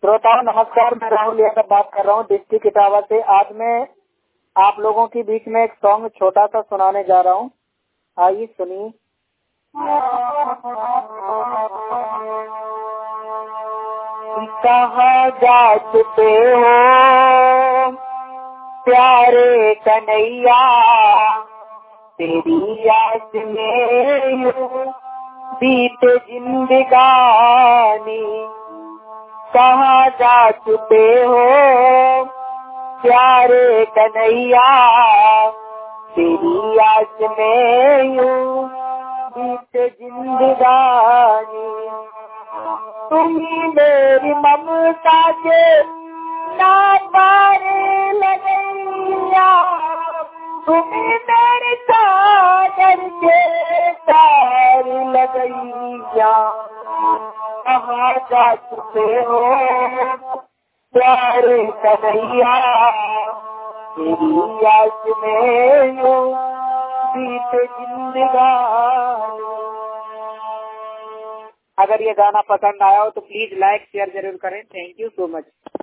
श्रोताओं नमस्कार, मैं राहुल यादव बात कर रहा हूँ डिस्ट्रिक्ट इटावा से। आज मैं आप लोगों के बीच में एक सॉन्ग छोटा सा सुनाने जा रहा हूँ, आइए सुनिए। कहाँ जा चुके हो प्यारे कन्हैया, तेरी याद में बीते जिंदगानी। कहाँ जा चुके हो प्यारे कन्हैया, तेरी याद में बीते जिंदगानी। तुम्ही मेरी ममता के नावारे लगैया, तुम्ही मेरे सागर के तार लगैया। कहाँ जा चुके हो प्यारे कन्हैया, तेरी याद में बीते जिंदगानी। अगर ये गाना पसंद आया हो तो प्लीज लाइक शेयर जरूर करें। Thank you so much.